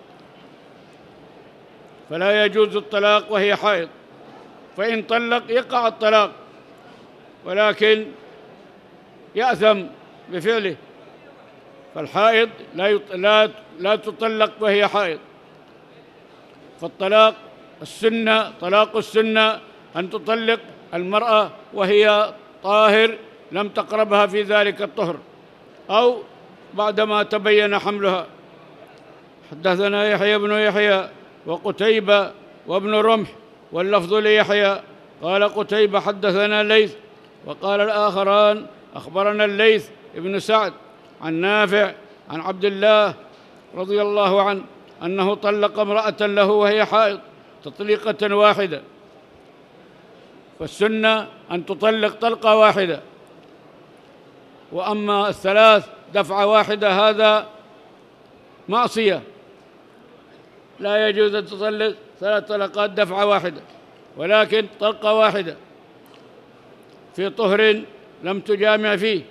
فلا يجوز الطلاق وهي حائض. فإن طلق يقع الطلاق، ولكن يأثم بفعله. فالحائض لا يط... لا لا تطلق وهي حائض. فالطلاق السنة، طلاق السنة أن تطلق المرأة وهي طاهر لم تقربها في ذلك الطهر، أو بعدما تبين حملها. حدثنا يحيى بن يحيى وقتيبة وابن رمح واللفظ ليحيى قال قتيبة: حدثنا الليث، وقال الآخران: أخبرنا الليث ابن سعد عن نافع عن عبد الله رضي الله عنه أنه طلق امرأة له وهي حائض تطليقة واحدة. فالسنة أن تطلق طلقة واحدة، وأما الثلاث دفعة واحدة هذا معصية، لا يجوز أن تطلق ثلاث طلقات دفعة واحدة، ولكن طلقة واحدة في طهر لم تجامع فيه.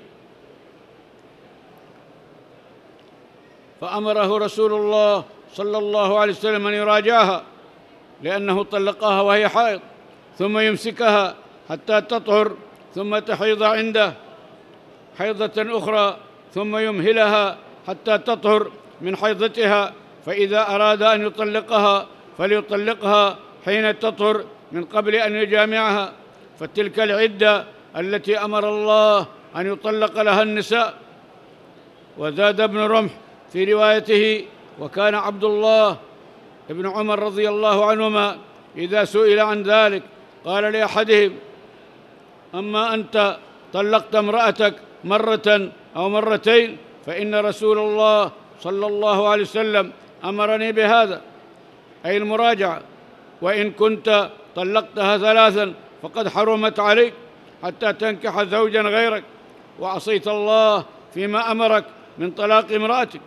فأمره رسول الله صلى الله عليه وسلم أن يراجعها، لأنه طلقها وهي حائض، ثم يمسكها حتى تطهر ثم تحيض عنده حيضة أخرى، ثم يمهلها حتى تطهر من حيضتها، فإذا أراد أن يطلقها فليطلقها حين تطهر من قبل أن يجامعها، فتلك العدة التي أمر الله أن يطلق لها النساء. وزاد ابن رمح في روايته: وكان عبد الله ابن عمر رضي الله عنهما إذا سئل عن ذلك قال لأحدهم: أما أنت طلقت امرأتك مرة أو مرتين فإن رسول الله صلى الله عليه وسلم أمرني بهذا، أي المراجعة. وإن كنت طلقتها ثلاثا فقد حرمت عليك حتى تنكح زوجا غيرك، وعصيت الله فيما أمرك من طلاق امرأتك.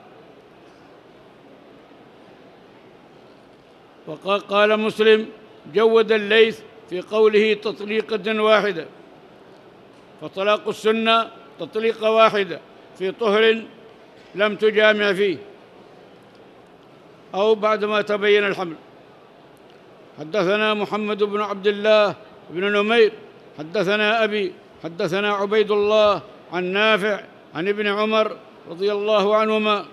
وقال مسلم: جود الليث في قوله تطليقة واحدة، فطلاق السنة تطليقة واحدة في طهر لم تجامع فيه أو بعدما تبين الحمل. حدثنا محمد بن عبد الله بن نمير حدثنا أبي حدثنا عبيد الله عن نافع عن ابن عمر رضي الله عنهما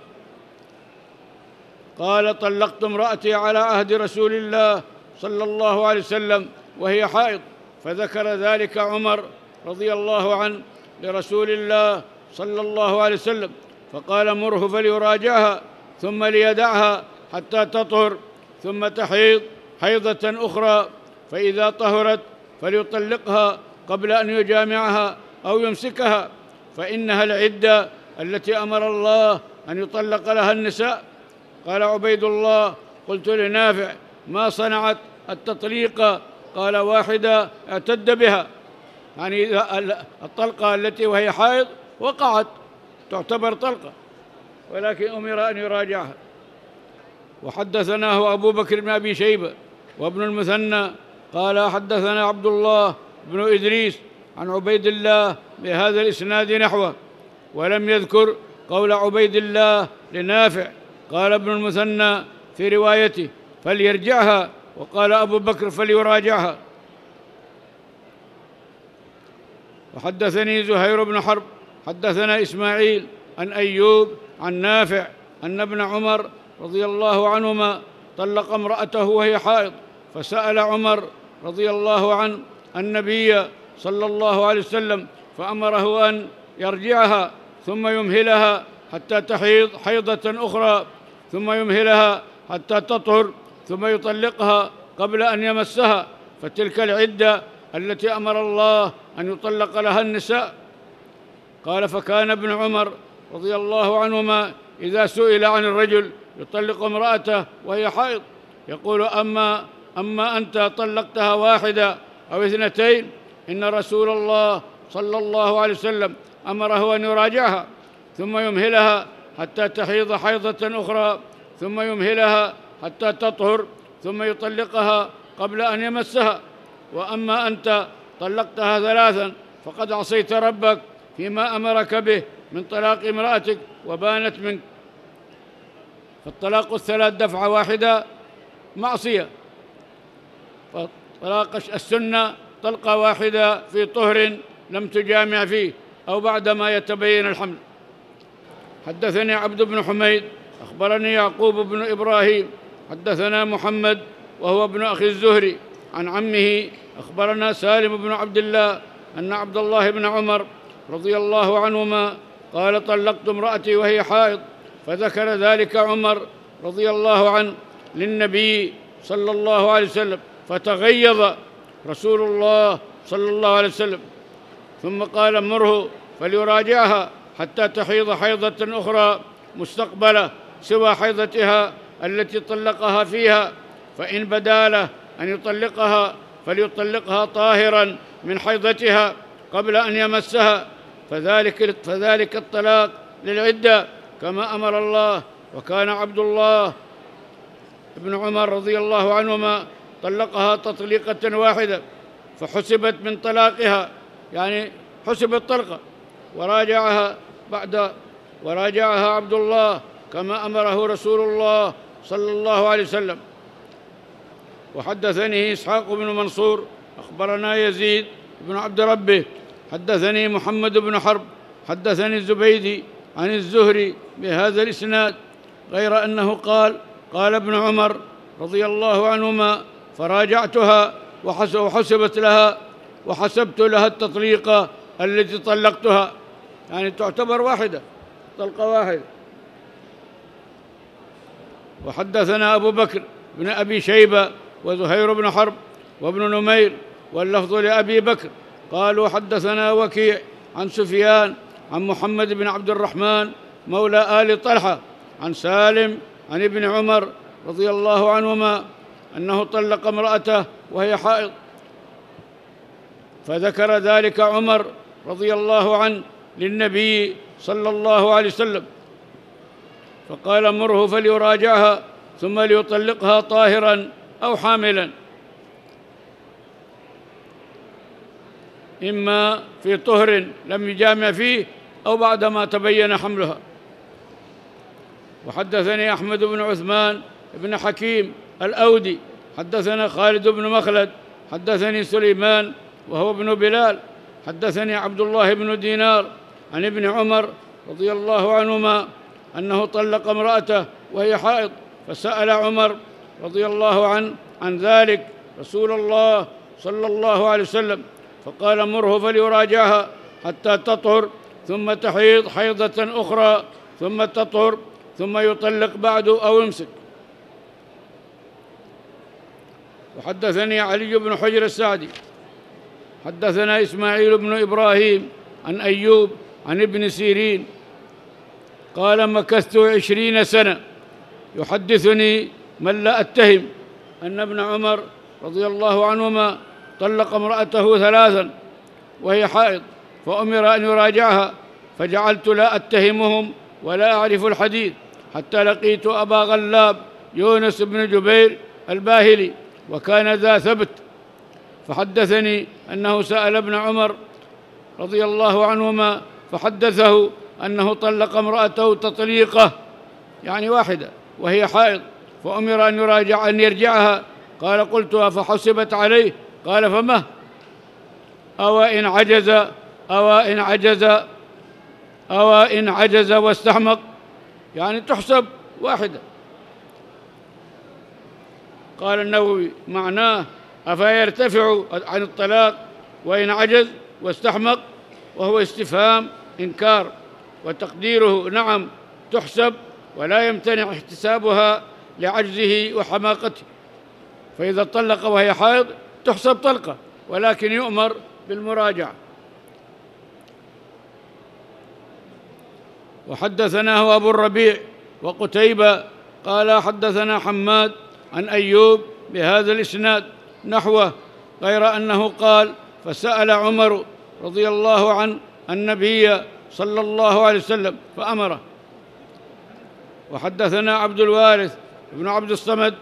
قال: طلقت امرأتي على عهد رسول الله صلى الله عليه وسلم وهي حائض، فذكر ذلك عمر رضي الله عنه لرسول الله صلى الله عليه وسلم، فقال: مره فليراجعها ثم ليدعها حتى تطهر ثم تحيض حيضة أخرى، فإذا طهرت فليطلقها قبل أن يجامعها أو يمسكها، فإنها العدة التي أمر الله أن يطلق لها النساء. قال عبيد الله: قلت لنافع: ما صنعت التطليق؟ قال: واحدة اعتد بها، يعني الطلقة التي وهي حائض وقعت تعتبر طلقة، ولكن أمر أن يراجعها. وحدثناه أبو بكر بن أبي شيبة وابن المثنى قال: حدثنا عبد الله بن إدريس عن عبيد الله بهذا الإسناد نحوه، ولم يذكر قول عبيد الله لنافع. قال ابن المثنى في روايته: فليرجعها، وقال أبو بكر: فليراجعها. وحدثني زهير بن حرب حدثنا إسماعيل عن أيوب عن نافع أن ابن عمر رضي الله عنهما طلق امرأته وهي حائض، فسأل عمر رضي الله عنه النبي صلى الله عليه وسلم فأمره أن يرجعها ثم يمهلها حتى تحيض حيضة أخرى، ثم يمهلها حتى تطهر، ثم يطلقها قبل أن يمسها، فتلك العدة التي أمر الله أن يطلق لها النساء. قال: فكان ابن عمر رضي الله عنهما إذا سئل عن الرجل يطلق امرأته وهي حائض يقول: أما أما أنت طلقتها واحدة أو اثنتين، إن رسول الله صلى الله عليه وسلم أمره أن يراجعها ثم يمهلها حتى تحيض حيضة أخرى، ثم يمهلها حتى تطهر، ثم يطلقها قبل أن يمسها. وأما أنت طلقتها ثلاثا فقد عصيت ربك فيما أمرك به من طلاق امرأتك وبانت منك. فالطلاق الثلاث دفعة واحدة معصية، فطلاق السنة طلقة واحدة في طهر لم تجامع فيه أو بعدما يتبين الحمل. حدثني عبد بن حميد أخبرني يعقوب بن إبراهيم حدثنا محمد وهو ابن أخي الزهري عن عمه أخبرنا سالم بن عبد الله أن عبد الله بن عمر رضي الله عنهما قال: طلقت امرأتي وهي حائض، فذكر ذلك عمر رضي الله عنه للنبي صلى الله عليه وسلم، فتغيظ رسول الله صلى الله عليه وسلم، ثم قال: مره فليراجعها حتى تحيض حيضة أخرى مستقبلة سوى حيضتها التي طلقها فيها، فإن بدا له أن يطلقها فليطلقها طاهرا من حيضتها قبل أن يمسها، فذلك, فذلك الطلاق للعدة كما أمر الله. وكان عبد الله بن عمر رضي الله عنهما طلقها تطليقة واحدة فحسبت من طلاقها، يعني حسبت طلقة، وراجعها بعد وراجعها عبد الله كما أمره رسول الله صلى الله عليه وسلم. وحدثني إسحاق بن منصور أخبرنا يزيد بن عبد ربه حدثني محمد بن حرب حدثني الزبيدي عن الزهري بهذا الإسناد، غير أنه قال: قال ابن عمر رضي الله عنهما: فراجعتها وحسبت لها وحسبت لها التطليقة التي طلقتها، يعني تعتبر واحدة، طلقة واحدة. وحدثنا أبو بكر بن أبي شيبة وزهير بن حرب وابن نمير واللفظ لأبي بكر قالوا: حدثنا وكيع عن سفيان عن محمد بن عبد الرحمن مولى آل طلحة عن سالم عن ابن عمر رضي الله عنهما أنه طلق امرأته وهي حائض، فذكر ذلك عمر رضي الله عنه للنبي صلى الله عليه وسلم، فقال مره فليراجعها ثم ليطلقها طاهرا أو حاملا، إما في طهر لم يجامع فيه أو بعدما تبين حملها. وحدثني أحمد بن عثمان بن حكيم الأودي حدثنا خالد بن مخلد حدثني سليمان وهو ابن بلال حدثني عبد الله بن دينار عن ابن عمر رضي الله عنهما أنه طلق امرأته وهي حائض، فسأل عمر رضي الله عنه عن ذلك رسول الله صلى الله عليه وسلم، فقال مره فليراجعها حتى تطهر ثم تحيض حيضة أخرى ثم تطهر ثم يطلق بعد أو يمسك. وحدثني علي بن حجر السعدي حدثنا إسماعيل بن إبراهيم عن أيوب عن ابن سيرين قال مكثت عشرين سنة يحدثني من لا أتهم أن ابن عمر رضي الله عنهما طلق امرأته ثلاثا وهي حائض، فأمر أن يراجعها، فجعلت لا أتهمهم ولا أعرف الحديث حتى لقيت أبا غلاب يونس بن جبير الباهلي وكان ذا ثبت، فحدثني أنه سأل ابن عمر رضي الله عنهما فحدثه أنه طلق امرأته تطليقة يعني واحدة وهي حائض، فأمر أن يراجع أن يرجعها. قال قلت فحسبت عليه؟ قال فما أو إن عجز أو إن عجز أو إن عجز واستحمق، يعني تحسب واحدة. قال النووي معناه أفيرتفع عن الطلاق وإن عجز واستحمق، وهو استفهام إنكار، وتقديره نعم تحسب ولا يمتنع احتسابها لعجزه وحماقته، فإذا طلق وهي حائض تحسب طلقة ولكن يؤمر بالمراجعة. وحدثناه أبو الربيع وقتيبة قال حدثنا حماد عن أيوب بهذا الإسناد نحوه، غير أنه قال فسأل عمر رضي الله عنه النبي صلى الله عليه وسلم فأمره. وحدثنا عبد الوارث بن عبد الصمد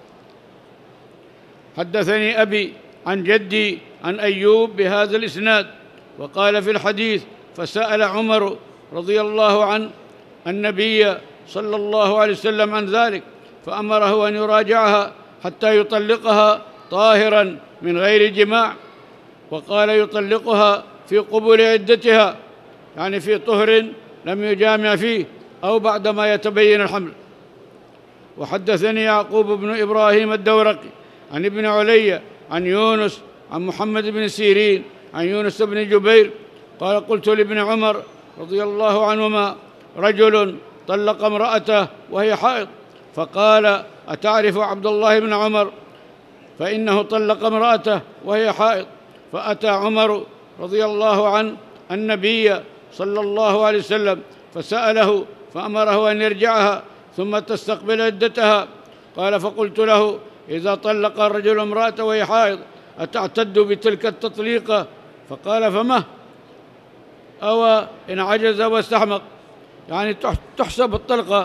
حدثني أبي عن جدي عن أيوب بهذا الإسناد، وقال في الحديث فسأل عمر رضي الله عنه النبي صلى الله عليه وسلم عن ذلك، فأمره أن يراجعها حتى يطلقها طاهرا من غير جماع، وقال يطلقها في قبول عدتها يعني في طهر لم يجامع فيه أو بعدما يتبين الحمل. وحدثني يعقوب بن إبراهيم الدورقي عن ابن علي عن يونس عن محمد بن سيرين عن يونس بن جبير قال قلت لابن عمر رضي الله عنهما رجل طلق امرأته وهي حائض، فقال أتعرف عبد الله بن عمر؟ فإنه طلق امرأته وهي حائض. فأتى عمر رضي الله عنه النبي صلى الله عليه وسلم فسأله فأمره أن يرجعها ثم تستقبل عدتها. قال فقلت له إذا طلق الرجل امرأته وهي حائض أتعتد بتلك التطليقة؟ فقال فما أو إن عجز واستحمق، يعني تحسب الطلقة.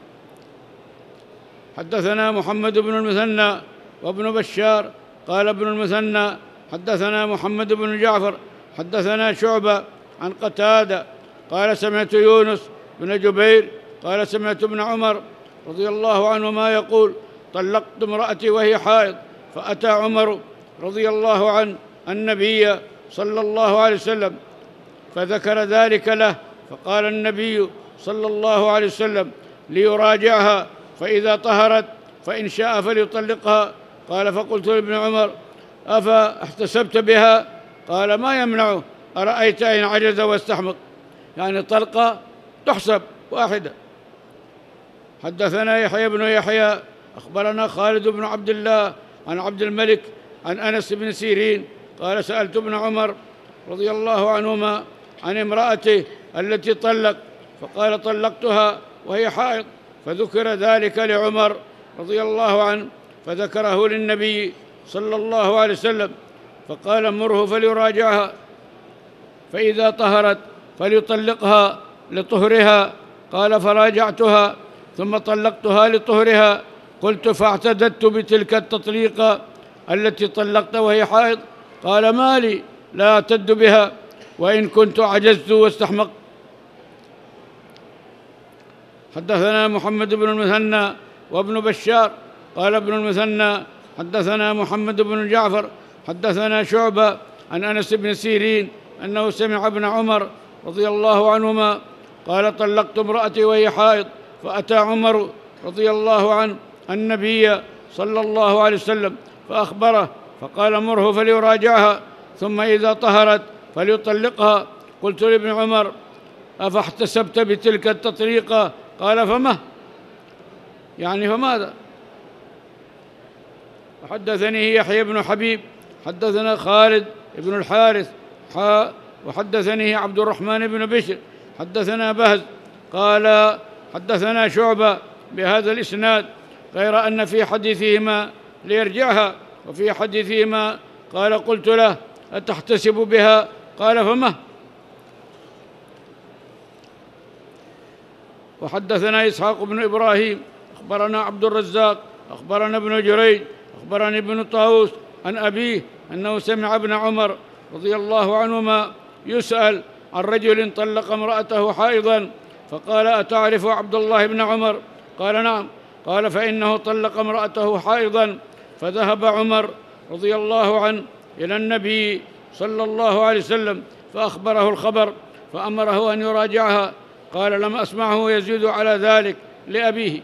حدثنا محمد بن المثنى وابن بشار قال ابن المثنى حدثنا محمد بن جعفر حدثنا شعبة عن قتادة قال سمعت يونس بن جبير قال سمعت ابن عمر رضي الله عنهما يقول طلقت امرأتي وهي حائض، فأتى عمر رضي الله عنه النبي صلى الله عليه وسلم فذكر ذلك له، فقال النبي صلى الله عليه وسلم ليراجعها فإذا طهرت فإن شاء فليطلقها. قال فقلت لابن عمر أفا احتسبت بها؟ قال ما يمنعه، أرأيت إن عجز واستحمق، يعني طلقة تحسب واحدة. حدثنا يحيى بن يحيى أخبرنا خالد بن عبد الله عن عبد الملك عن أنس بن سيرين قال سألت ابن عمر رضي الله عنهما عن امرأته التي طلق، فقال طلقتها وهي حائض، فذكر ذلك لعمر رضي الله عنه فذكره للنبي صلى الله عليه وسلم، فقال مره فليراجعها، فإذا طهرت فليطلقها لطهرها. قال فراجعتها ثم طلقتها لطهرها. قلت فاعتددت بتلك التطليقة التي طلقت وهي حائض. قال ما لي لا أعتد بها وإن كنت عجزت واستحمقت. حدثنا محمد بن المثنى وابن بشار قال ابن المثنى حدثنا محمد بن جعفر حدثنا شعبة عن أنس بن سيرين أنه سمع ابن عمر رضي الله عنهما قال طلقت امرأتي وهي حائض، فأتى عمر رضي الله عنه النبي صلى الله عليه وسلم فأخبره، فقال مره فليراجعها ثم إذا طهرت فليطلقها. قلت لابن عمر أفاحتسبت بتلك التطليقة؟ قال فما يعني فماذا؟ وحدثني يحيى بن حبيب حدثنا خالد بن الحارث حا وحدثني عبد الرحمن بن بشر حدثنا بهز قال حدثنا شعبة بهذا الإسناد، غير أن في حديثهما ليرجعها وفي حديثهما قال قلت له أتحتسب بها؟ قال فما. وحدثنا إسحاق بن إبراهيم أخبرنا عبد الرزاق أخبرنا ابن جريج أخبرني ابن طاووس عن أبيه أنه سمع ابن عمر رضي الله عنهما يسأل عن رجل طلق امرأته حائضا، فقال أتعرف عبد الله بن عمر؟ قال نعم. قال فإنه طلق امرأته حائضا. فذهب عمر رضي الله عنه إلى النبي صلى الله عليه وسلم فأخبره الخبر فأمره أن يراجعها. قال لم أسمعه يزيد على ذلك لأبيه.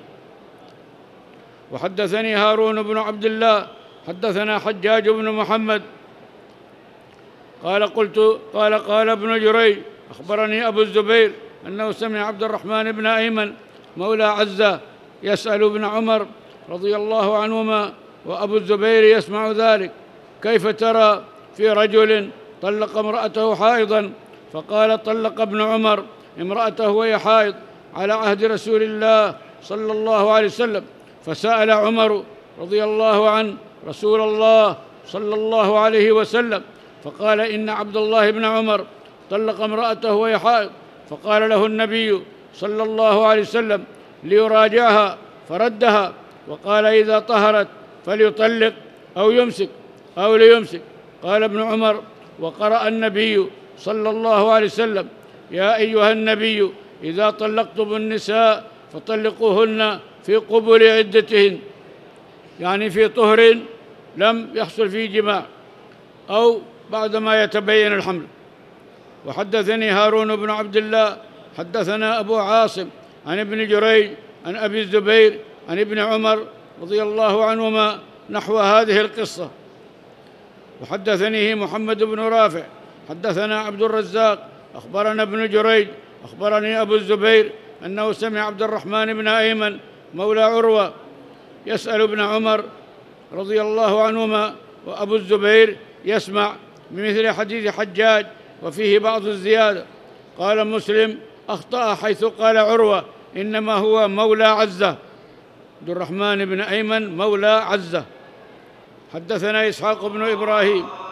وحدثني هارون بن عبد الله حدثنا حجاج بن محمد قال قلت قال قال ابن جريج أخبرني أبو الزبير أنه سمع عبد الرحمن بن أيمن مولى عزة يسأل ابن عمر رضي الله عنهما وأبو الزبير يسمع ذلك كيف ترى في رجل طلق امرأته حائضا؟ فقال طلق ابن عمر امرأته وهي حائض على عهد رسول الله صلى الله عليه وسلم. فسأل عمر رضي الله عنه رسول الله صلى الله عليه وسلم فقال إن عبد الله بن عمر طلق امرأته وهي حائض. فقال له النبي صلى الله عليه وسلم ليراجعها فردها، وقال إذا طهرت فليطلق أو يمسك أو ليمسك. قال ابن عمر وقرأ النبي صلى الله عليه وسلم يا أيها النبي إذا طلقتم النساء فطلقوهن في قبل عدتهن، يعني في طهر لم يحصل فيه جماع أو بعدما يتبين الحمل. وحدثني هارون بن عبد الله حدثنا أبو عاصم عن ابن جريج عن أبي الزبير عن ابن عمر رضي الله عنهما نحو هذه القصة. وحدثني محمد بن رافع حدثنا عبد الرزاق أخبرنا ابن جريج أخبرني أبو الزبير أنه سمع عبد الرحمن بن أيمن مولى عروة يسأل ابن عمر رضي الله عنهما وأبو الزبير يسمع بمثل حديث حجاج وفيه بعض الزيادة. قال مسلم أخطأ حيث قال عروة إنما هو مولى عزة، عبد الرحمن بن أيمن مولى عزة. حدثنا إسحاق بن إبراهيم